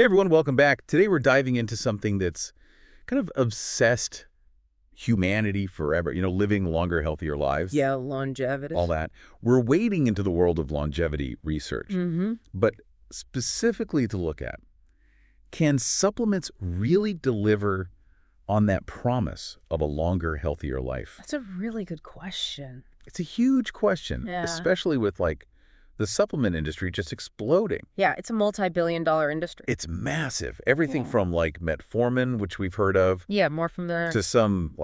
Hey everyone, welcome back. Today we're diving into something that's kind of obsessed humanity forever, living longer, healthier lives, Yeah, longevity. all that. We're wading into the world of longevity research, but specifically to look at, can supplements really deliver on that promise of a longer, healthier life? That's a really good question. It's a huge question, Yeah. especially with the supplement industry just exploding. Yeah, it's a multi-billion-dollar industry. It's massive. Everything Yeah. from metformin, which we've heard of, Yeah, more from there. to some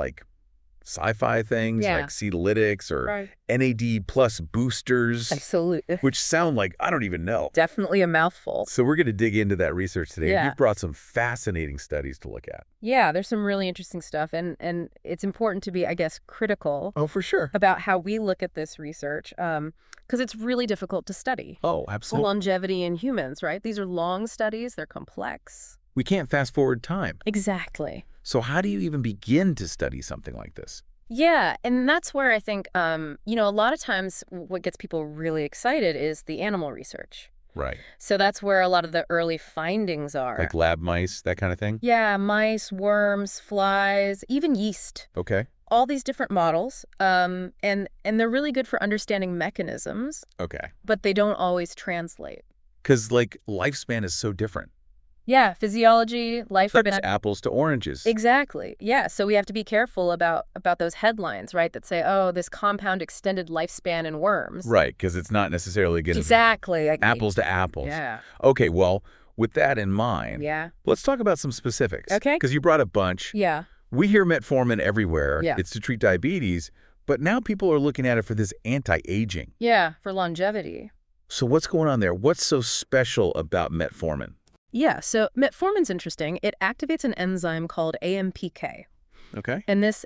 sci-fi things Yeah. like Senolytics or Right. NAD plus boosters, Absolutely. which sound like I don't even know. Definitely a mouthful. So we're going to dig into that research today. Yeah. You've brought some fascinating studies to look at. Yeah, there's some really interesting stuff, and it's important to be, I guess, critical Oh, for sure. about how we look at this research, because it's really difficult to study. Oh, For absolutely. longevity in humans, right? These are long studies. They're complex. We can't fast forward time. Exactly. So how do you even begin to study something like this? Yeah, and that's where I think, a lot of times what gets people really excited is the animal research. Right. So that's where a lot of the early findings are. Like lab mice, that kind of thing? Yeah, mice, worms, flies, even yeast. Okay. All these different models, and they're really good for understanding mechanisms, Okay. but they don't always translate. Because lifespan is so different. Yeah, physiology, That's lifespan. apples to oranges. Exactly. Yeah, so we have to be careful about those headlines, right? That say, oh, this compound extended lifespan in worms. Right, because it's not necessarily going to Exactly. be apples to apples. Yeah. Okay, well, with that in mind, Yeah. let's talk about some specifics. Okay. Because you brought a bunch. Yeah. We hear metformin everywhere. Yeah. It's to treat diabetes, but now people are looking at it for this anti-aging. Yeah, for longevity. So what's going on there? What's so special about metformin? Yeah, so metformin's interesting. It activates an enzyme called AMPK. Okay. And this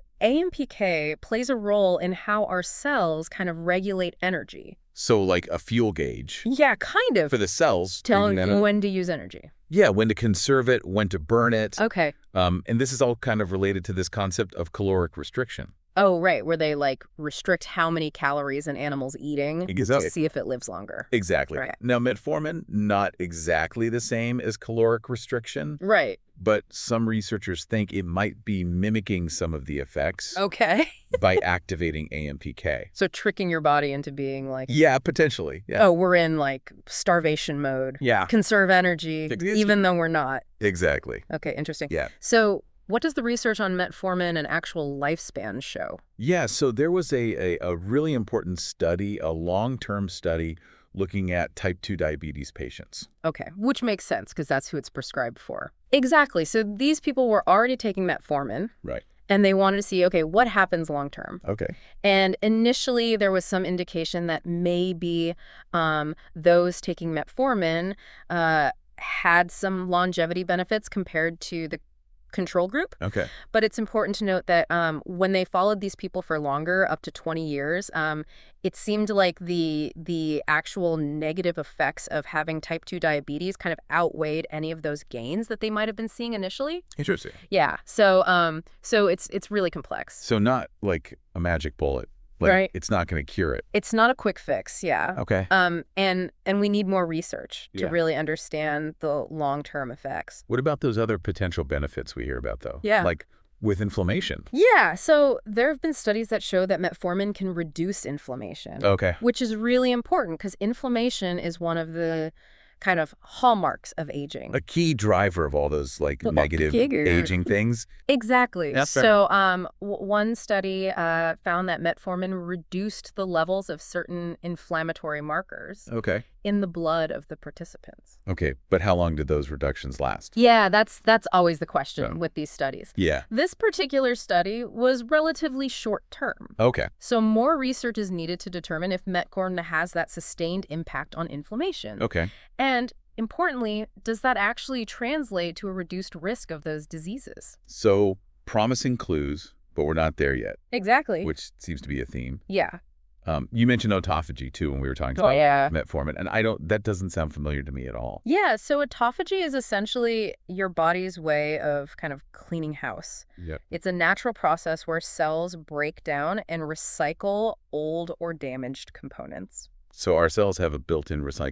AMPK plays a role in how our cells kind of regulate energy. So like a fuel gauge Yeah, kind of. for the cells. Telling bringing that you up. when to use energy. Yeah, when to conserve it, when to burn it. Okay. And this is all kind of related to this concept of caloric restriction. Oh, right, where they restrict how many calories an animal's eating Exactly. to see if it lives longer. Exactly. Right. Now, metformin, not exactly the same as caloric restriction, Right. but some researchers think it might be mimicking some of the effects Okay. by activating AMPK. So tricking your body into being Yeah, potentially. Yeah. oh, we're in starvation mode. Yeah. Conserve energy, It's- even though we're not. Exactly. Okay, interesting. Yeah. So what does the research on metformin and actual lifespan show? Yeah, so there was a really important study, a long-term study, looking at type 2 diabetes patients. Okay, which makes sense because that's who it's prescribed for. Exactly. So these people were already taking metformin, Right. and they wanted to see, okay, what happens long term? Okay. And initially, there was some indication that maybe those taking metformin had some longevity benefits compared to the control group. Okay. But it's important to note that when they followed these people for longer, up to 20 years, it seemed like the actual negative effects of having type 2 diabetes kind of outweighed any of those gains that they might have been seeing initially. Interesting. Yeah. So so it's really complex. So not like a magic bullet. Right. It's not going to cure it. It's not a quick fix, yeah. Okay. And we need more research to Yeah. really understand the long-term effects. What about those other potential benefits we hear about, though? Yeah. Like with inflammation. Yeah, so there have been studies that show that metformin can reduce inflammation. Okay. Which is really important because inflammation is one of the kind of hallmarks of aging. A key driver of all those negative figured. aging things. Exactly. That's fair. So one study found that metformin reduced the levels of certain inflammatory markers Okay. in the blood of the participants. Okay, but how long did those reductions last? Yeah, that's always the question Yeah. with these studies. Yeah. This particular study was relatively short term. Okay. So more research is needed to determine if metformin has that sustained impact on inflammation. Okay. And importantly, does that actually translate to a reduced risk of those diseases? So promising clues, but we're not there yet, Exactly. which seems to be a theme. Yeah. You mentioned autophagy too when we were talking Oh, about yeah. metformin, and that doesn't sound familiar to me at all. Yeah, so autophagy is essentially your body's way of kind of cleaning house. Yep. It's a natural process where cells break down and recycle old or damaged components. So our cells have a built-in recycling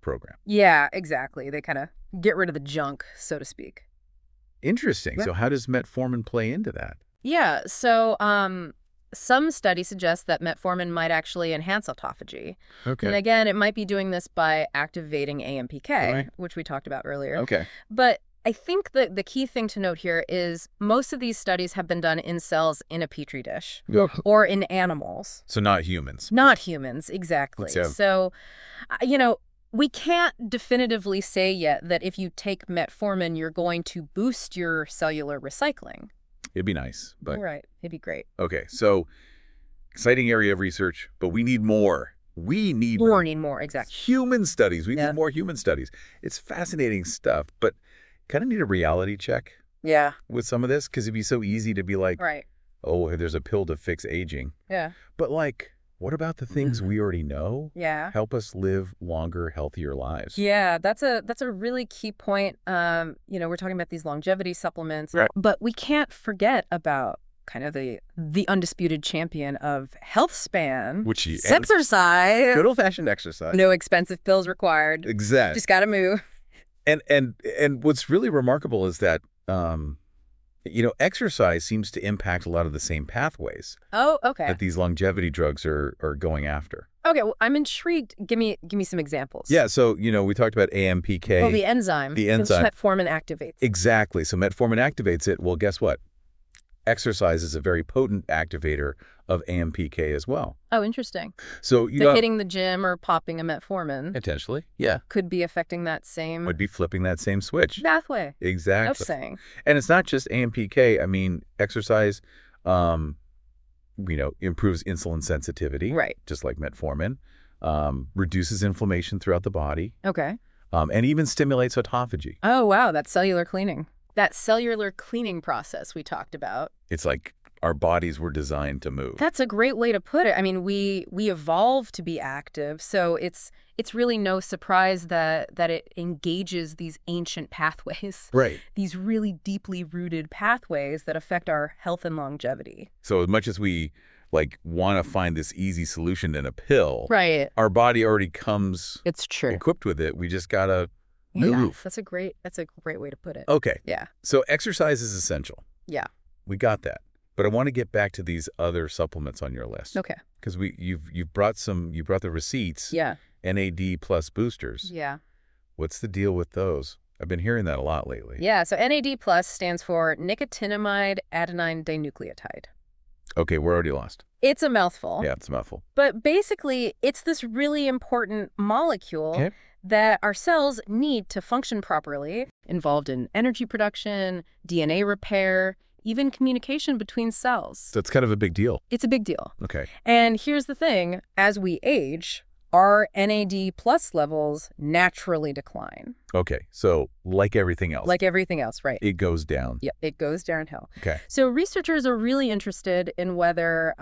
program. Yeah, exactly. They kind of get rid of the junk, so to speak. Interesting. Yeah. So how does metformin play into that? Yeah, so some studies suggest that metformin might actually enhance autophagy. Okay. And again, it might be doing this by activating AMPK, Right. which we talked about earlier. Okay. But I think that the key thing to note here is most of these studies have been done in cells in a petri dish or in animals. So not humans. Not humans, exactly. Yeah. So, we can't definitively say yet that if you take metformin, you're going to boost your cellular recycling. It'd be nice, but Right. It'd be great. okay. So exciting area of research, but we need more. We need Need more, exactly. human studies. We Yeah. need more human studies. It's fascinating stuff, but kind of need a reality check Yeah. with some of this because it'd be so easy to be like, Right. oh, there's a pill to fix aging. Yeah. But like, what about the things we already know Yeah. help us live longer, healthier lives? Yeah, that's a really key point. We're talking about these longevity supplements, Right. but we can't forget about kind of the undisputed champion of health span, Which you, exercise. Good old-fashioned exercise. No expensive pills required. exactly. Just got to move. And what's really remarkable is that exercise seems to impact a lot of the same pathways Oh, okay. that these longevity drugs are going after. Okay, well, I'm intrigued. Give me some examples. Yeah, so we talked about AMPK. Well, the enzyme. The enzyme. Which metformin activates. Exactly. So metformin activates it. Well, guess what? Exercise is a very potent activator of AMPK as well. Oh, interesting. So So hitting the gym or popping a metformin potentially, yeah, could be affecting that same would be flipping that same switch. pathway. Exactly. Of saying. And it's not just AMPK. I mean, exercise, improves insulin sensitivity, Right. just like metformin, reduces inflammation throughout the body, Okay. and even stimulates autophagy. Oh, wow. That's cellular cleaning. That cellular cleaning process we talked about. It's like our bodies were designed to move. That's a great way to put it. I mean, we evolved to be active, so it's really no surprise that it engages these ancient pathways, Right. these really deeply rooted pathways that affect our health and longevity. So as much as we want to find this easy solution in a pill, Right. our body already comes It's true. equipped with it. We just gotta Yeah, move. that's a great way to put it. Okay. Yeah. So exercise is essential. Yeah. We got that. But I want to get back to these other supplements on your list. Okay. Because you brought the receipts. Yeah. NAD plus boosters. Yeah. What's the deal with those? I've been hearing that a lot lately. Yeah. So NAD plus stands for nicotinamide adenine dinucleotide. Okay, we're already lost. It's a mouthful. Yeah, it's a mouthful. But basically, it's this really important molecule Okay. that our cells need to function properly, involved in energy production, DNA repair, even communication between cells. So it's kind of a big deal. It's a big deal. Okay. And here's the thing, as we age, our NAD plus levels naturally decline. Okay. So like everything else. Like everything else, right? it goes down. Yep, it goes downhill. Okay. So researchers are really interested in whether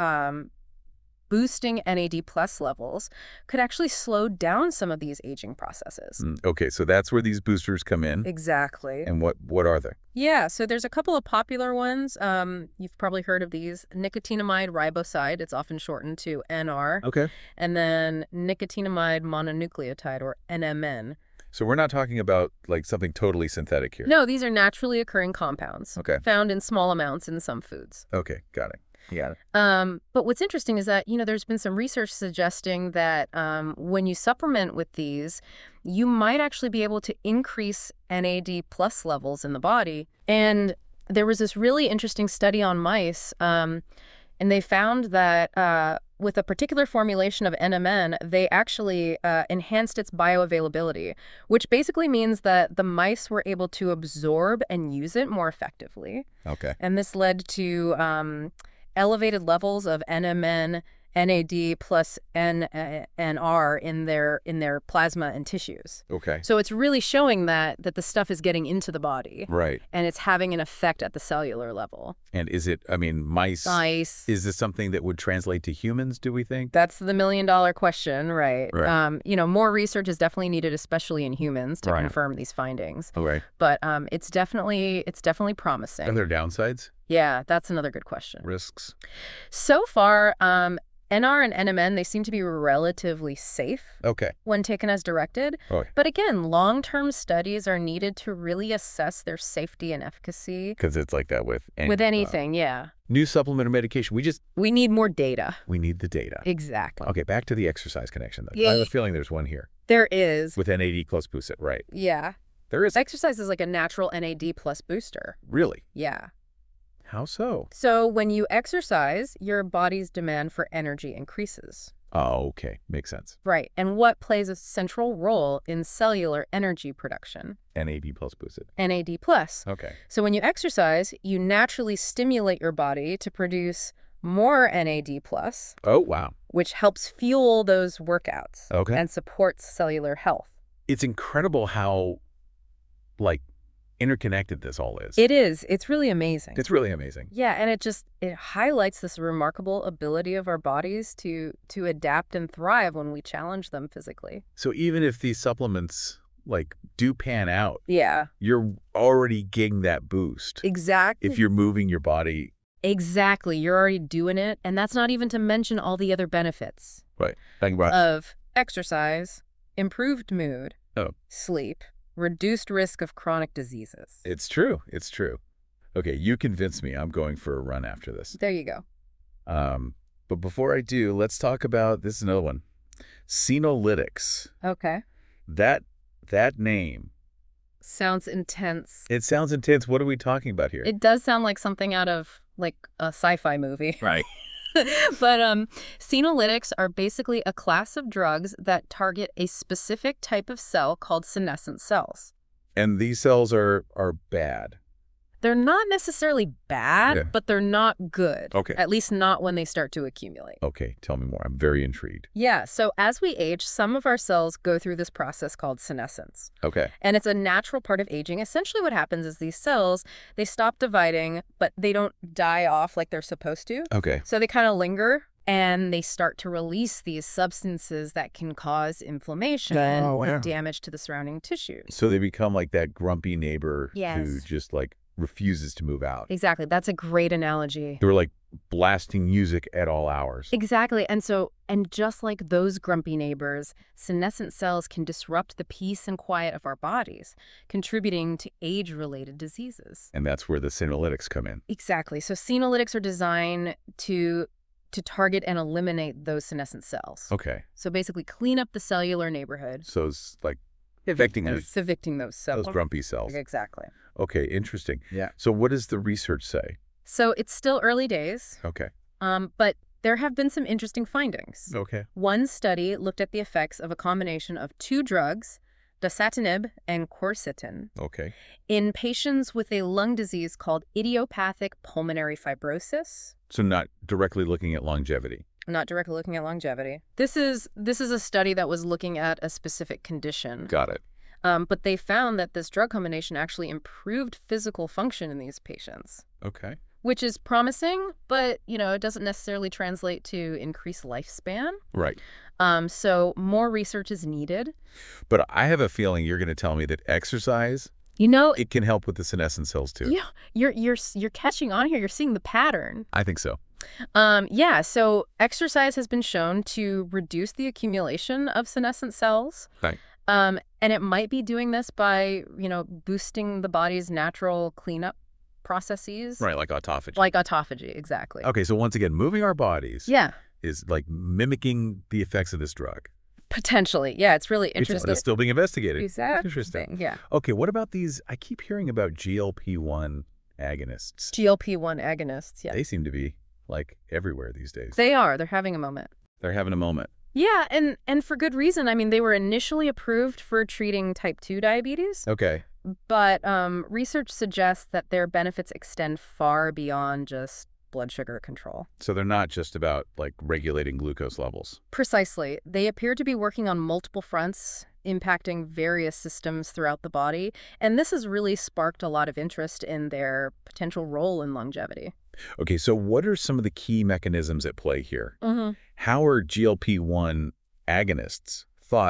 boosting NAD plus levels could actually slow down some of these aging processes. Okay, so that's where these boosters come in. Exactly. And what are they? Yeah, so there's a couple of popular ones. You've probably heard of these. Nicotinamide riboside, it's often shortened to NR. Okay. And then nicotinamide mononucleotide, or NMN. So we're not talking about something totally synthetic here. No, these are naturally occurring compounds. Okay. Found in small amounts in some foods. Okay, got it. Yeah. But what's interesting is that, there's been some research suggesting that when you supplement with these, you might actually be able to increase NAD plus levels in the body. And there was this really interesting study on mice, and they found that with a particular formulation of NMN, they actually enhanced its bioavailability, which basically means that the mice were able to absorb and use it more effectively. Okay. And this led to elevated levels of NMN, NAD plus NR in their plasma and tissues. Okay. So it's really showing that the stuff is getting into the body Right. and it's having an effect at the cellular level. And is it, mice, Nice. is this something that would translate to humans, do we think? That's the million-dollar question, right? Right. More research is definitely needed, especially in humans, to Right. confirm these findings. Oh, right. But it's definitely promising. Are there downsides? Yeah, that's another good question. Risks? So far, NR and NMN, they seem to be relatively safe Okay. when taken as directed. Okay. But again, long-term studies are needed to really assess their safety and efficacy. Because it's like that with Anything, yeah. new supplement or medication. We need more data. We need the data. Exactly. Okay, back to the exercise connection, though. Yeah. I have a feeling there's one here. There is. With NAD plus Boosted, right. Yeah. There is. Exercise is like a natural NAD plus booster. Really? Yeah. How so? So when you exercise, your body's demand for energy increases. Oh, okay. Makes sense. Right. And what plays a central role in cellular energy production? NAD plus Boosted. NAD plus. Okay. So when you exercise, you naturally stimulate your body to produce more NAD plus, Oh, wow. which helps fuel those workouts Okay. and supports cellular health. It's incredible how, like, interconnected this all is. It is. It's really amazing. It's really amazing. Yeah, and it highlights this remarkable ability of our bodies to adapt and thrive when we challenge them physically. So even if these supplements, like, do pan out, Yeah, you're already getting that boost. exactly. If you're moving your body. Exactly. You're already doing it. And that's not even to mention all the other benefits Right. Think about of exercise, improved mood, Oh. sleep, reduced risk of chronic diseases. It's true. It's true. Okay, you convinced me. I'm going for a run after this. There you go. But before I do, let's talk about, this is another one. Senolytics. Okay. That name, Sounds intense. it sounds intense. What are we talking about here? It does sound like something out of like a sci-fi movie. Right. But senolytics are basically a class of drugs that target a specific type of cell called senescent cells. And these cells are bad. They're not necessarily bad, Yeah. but they're not good. Okay. At least not when they start to accumulate. Okay, tell me more. I'm very intrigued. Yeah, so as we age, some of our cells go through this process called senescence. Okay. And it's a natural part of aging. Essentially what happens is these cells, they stop dividing, but they don't die off like they're supposed to. Okay. So they kind of linger, and they start to release these substances that can cause inflammation Oh, wow. and damage to the surrounding tissues. So they become like that grumpy neighbor who Yes. just like refuses to move out. Exactly. That's a great analogy. They were like blasting music at all hours. Exactly. And just like those grumpy neighbors, senescent cells can disrupt the peace and quiet of our bodies, contributing to age-related diseases. And that's where the senolytics come in. Exactly. So senolytics are designed to target and eliminate those senescent cells. Okay. So basically clean up the cellular neighborhood. So it's like evicting Evicting those cells. those grumpy cells. Exactly. Okay, interesting. Yeah. So what does the research say? So it's still early days, Okay. but there have been some interesting findings. Okay. One study looked at the effects of a combination of two drugs, dasatinib and quercetin, Okay. in patients with a lung disease called idiopathic pulmonary fibrosis. So not directly looking at longevity. Not directly looking at longevity. This is a study that was looking at a specific condition. Got it. But they found that this drug combination actually improved physical function in these patients, Okay. which is promising, but, it doesn't necessarily translate to increased lifespan. Right. So more research is needed. But I have a feeling you're going to tell me that exercise, it can help with the senescent cells too. Yeah, you're catching on here. You're seeing the pattern. I think so. So exercise has been shown to reduce the accumulation of senescent cells. Right. And it might be doing this by, boosting the body's natural cleanup processes. Right, like autophagy. Like autophagy, exactly. Okay, so once again, moving our bodies Yeah, is like mimicking the effects of this drug. potentially. Yeah, it's really interesting. That's still being investigated. Exactly. Interesting. Yeah. Okay, what about these? I keep hearing about GLP-1 agonists. GLP-1 agonists, yeah. They seem to be like everywhere these days. They are. They're having a moment. They're having a moment. Yeah, and for good reason. I mean, they were initially approved for treating type 2 diabetes, Okay. but research suggests that their benefits extend far beyond just blood sugar control. So they're not just about like regulating glucose levels. Precisely. They appear to be working on multiple fronts, impacting various systems throughout the body, and this has really sparked a lot of interest in their potential role in longevity. Okay, so what are some of the key mechanisms at play here? Mm-hmm. How are GLP-1 agonists thought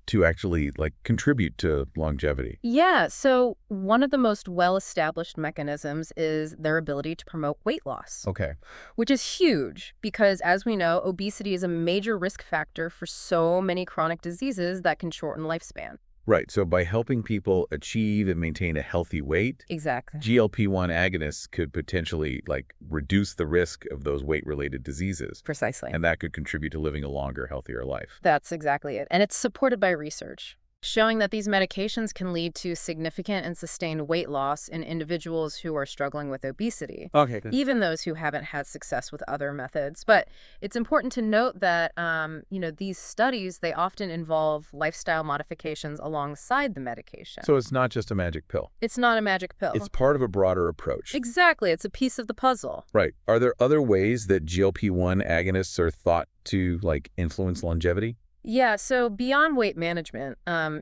to actually like contribute to longevity? Yeah, so one of the most well-established mechanisms is their ability to promote weight loss, Okay. which is huge because, as we know, obesity is a major risk factor for so many chronic diseases that can shorten lifespan. Right. So by helping people achieve and maintain a healthy weight, Exactly. GLP-1 agonists could potentially like reduce the risk of those weight-related diseases. Precisely. And that could contribute to living a longer, healthier life. That's exactly it. And it's supported by research, showing that these medications can lead to significant and sustained weight loss in individuals who are struggling with obesity, Okay, good. even those who haven't had success with other methods. But it's important to note that, these studies, they often involve lifestyle modifications alongside the medication. So it's not just a magic pill. It's not a magic pill. It's part of a broader approach. Exactly. It's a piece of the puzzle. Right. Are there other ways that GLP-1 agonists are thought to like influence longevity? Yeah, so beyond weight management,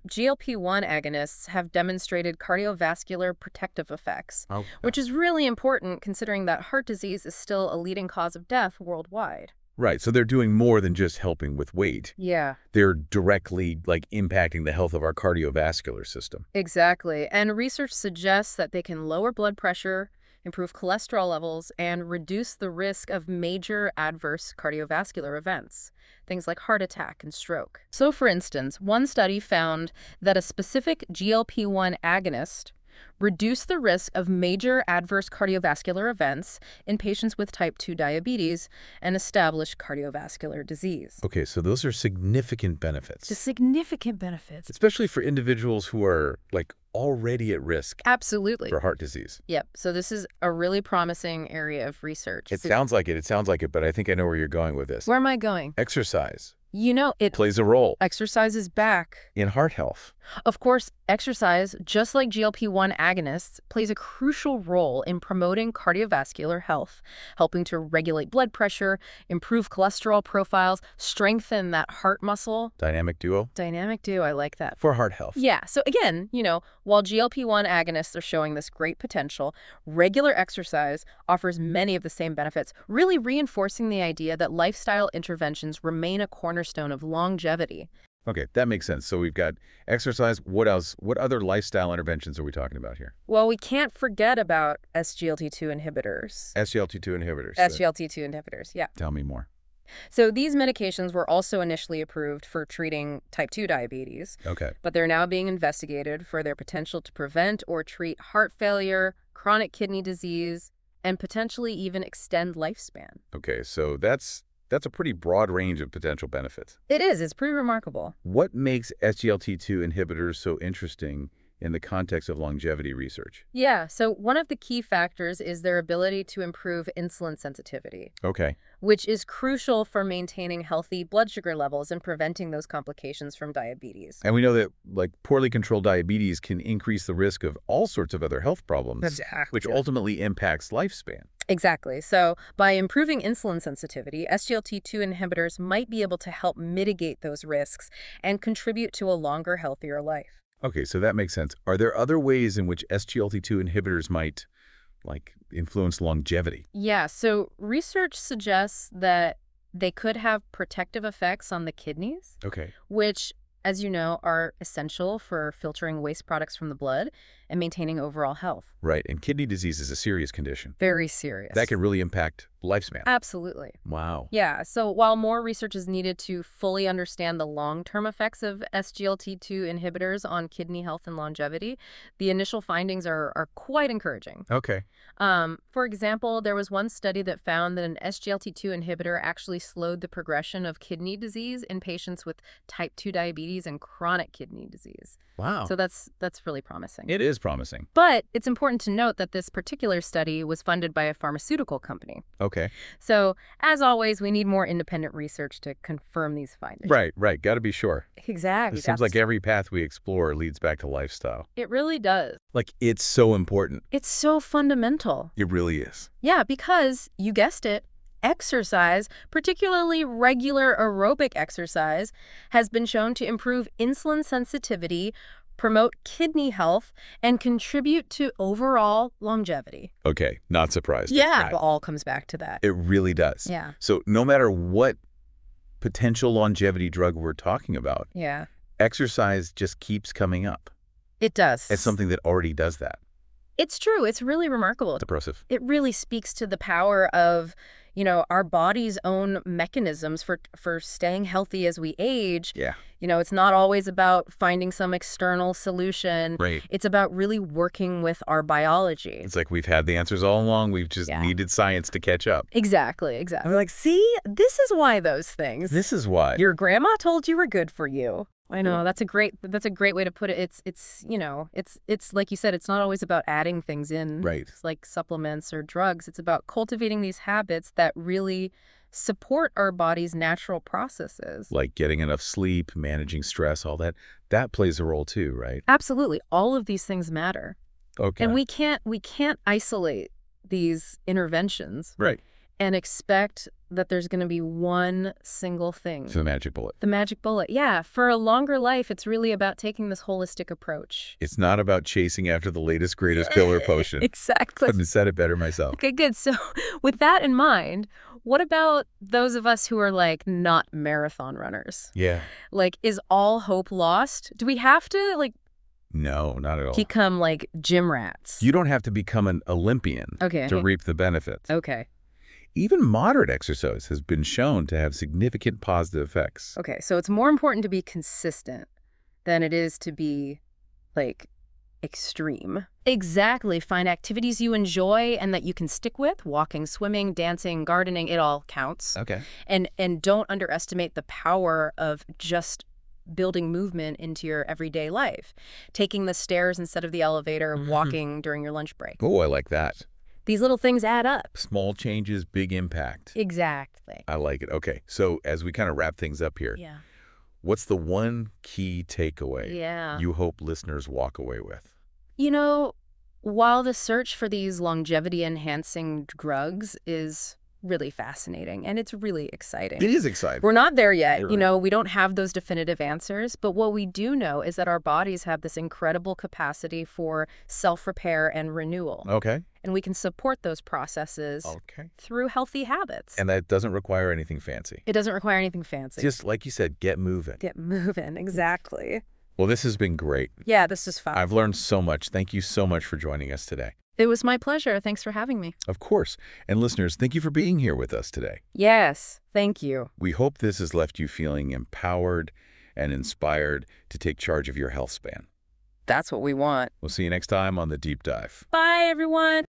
GLP-1 agonists have demonstrated cardiovascular protective effects, Oh, which is really important considering that heart disease is still a leading cause of death worldwide. right. So they're doing more than just helping with weight. Yeah, They're directly like impacting the health of our cardiovascular system. exactly. And research suggests that they can lower blood pressure, improve cholesterol levels, and reduce the risk of major adverse cardiovascular events, things like heart attack and stroke. So, for instance, one study found that a specific GLP-1 agonist reduced the risk of major adverse cardiovascular events in patients with type 2 diabetes and established cardiovascular disease. Okay, so those are significant benefits, Just significant benefits. especially for individuals who are like already at risk Absolutely. for heart disease. Yep. So this is a really promising area of research. It sounds like it, but I think I know where you're going with this. Where am I going? Exercise It plays a role exercise is back. in heart health. Of course, exercise, just like GLP-1 agonists, plays a crucial role in promoting cardiovascular health, helping to regulate blood pressure, improve cholesterol profiles, strengthen that heart muscle. Dynamic duo Dynamic duo, I like that. for heart health. Yeah, so again, while GLP-1 agonists are showing this great potential, regular exercise offers many of the same benefits, really reinforcing the idea that lifestyle interventions remain a cornerstone of longevity. Okay, that makes sense. So we've got exercise. What else? What other lifestyle interventions are we talking about here? Well, we can't forget about SGLT2 inhibitors. SGLT2 inhibitors. SGLT2 inhibitors, yeah. Tell me more. So these medications were also initially approved for treating type 2 diabetes, Okay. but they're now being investigated for their potential to prevent or treat heart failure, chronic kidney disease, and potentially even extend lifespan. Okay, so that's a pretty broad range of potential benefits. It is. It's pretty remarkable. What makes SGLT2 inhibitors so interesting in the context of longevity research? Yeah, so one of the key factors is their ability to improve insulin sensitivity, Okay. which is crucial for maintaining healthy blood sugar levels and preventing those complications from diabetes. And we know that like poorly controlled diabetes can increase the risk of all sorts of other health problems, which ultimately impacts lifespan. Exactly. So by improving insulin sensitivity, SGLT2 inhibitors might be able to help mitigate those risks and contribute to a longer, healthier life. Okay, so that makes sense. Are there other ways in which SGLT2 inhibitors might like influence longevity? Yeah, so research suggests that they could have protective effects on the kidneys, Okay. which, as you know, are essential for filtering waste products from the blood and maintaining overall health. Right, and kidney disease is a serious condition. Very serious. That can really impact lifespan. Absolutely. Wow. Yeah, so while more research is needed to fully understand the long-term effects of SGLT2 inhibitors on kidney health and longevity, the initial findings are quite encouraging. Okay. For example, there was one study that found that an SGLT2 inhibitor actually slowed the progression of kidney disease in patients with type 2 diabetes and chronic kidney disease. Wow. So that's really promising. It is promising. But it's important to note that this particular study was funded by a pharmaceutical company. Okay. So, as always, we need more independent research to confirm these findings. Right. Got to be sure. Exactly. It seems like every path we explore leads back to lifestyle. It really does. Like, it's so important. It's so fundamental. It really is. Yeah, because, you guessed it, exercise, particularly regular aerobic exercise, has been shown to improve insulin sensitivity, promote kidney health, and contribute to overall longevity. Okay, not surprised. Yeah, it all comes back to that. It really does. Yeah. So no matter what potential longevity drug we're talking about, Yeah. exercise just keeps coming up It does. as something that already does that. It's true. It's really remarkable. It's impressive. It really speaks to the power of, our body's own mechanisms for staying healthy as we age. Yeah. It's not always about finding some external solution. Right. It's about really working with our biology. It's like we've had the answers all along. We've just needed science to catch up. Exactly. We're like, see, this is why those things. This is why. Your grandma told you were good for you. I know, that's a great way to put it. It's like you said, it's not always about adding things in. Right. It's like supplements or drugs. It's about cultivating these habits that really support our body's natural processes. Like getting enough sleep, managing stress, all that. That plays a role too, right? Absolutely. All of these things matter. Okay. And we can't isolate these interventions. Right. And expect that there's going to be one single thing. It's the magic bullet. The magic bullet. Yeah. For a longer life, it's really about taking this holistic approach. It's not about chasing after the latest, greatest pill or potion. Exactly. Couldn't have said it better myself. Okay, good. So with that in mind, what about those of us who are not marathon runners? Yeah. Is all hope lost? Do we have to No, not at all. become gym rats? You don't have to become an Olympian Okay. to reap the benefits. Okay. Even moderate exercise has been shown to have significant positive effects. Okay. So it's more important to be consistent than it is to be extreme. Exactly. Find activities you enjoy and that you can stick with. Walking, swimming, dancing, gardening, it all counts. Okay. And don't underestimate the power of just building movement into your everyday life. Taking the stairs instead of the elevator, walking during your lunch break. Oh, I like that. These little things add up. Small changes, big impact. Exactly. I like it. Okay, so as we kind of wrap things up here, Yeah. what's the one key takeaway Yeah. you hope listeners walk away with? While the search for these longevity-enhancing drugs is really fascinating and it's really exciting. It is exciting. We're not there yet. Right. We don't have those definitive answers, but what we do know is that our bodies have this incredible capacity for self-repair and renewal. Okay. And we can support those processes Okay. through healthy habits. And that doesn't require anything fancy. It doesn't require anything fancy. Just like you said, get moving. Get moving. Exactly. Well, this has been great. Yeah, this is fun. I've learned so much. Thank you so much for joining us today. It was my pleasure. Thanks for having me. Of course. And listeners, thank you for being here with us today. Yes, thank you. We hope this has left you feeling empowered and inspired to take charge of your health span. That's what we want. We'll see you next time on The Deep Dive. Bye, everyone.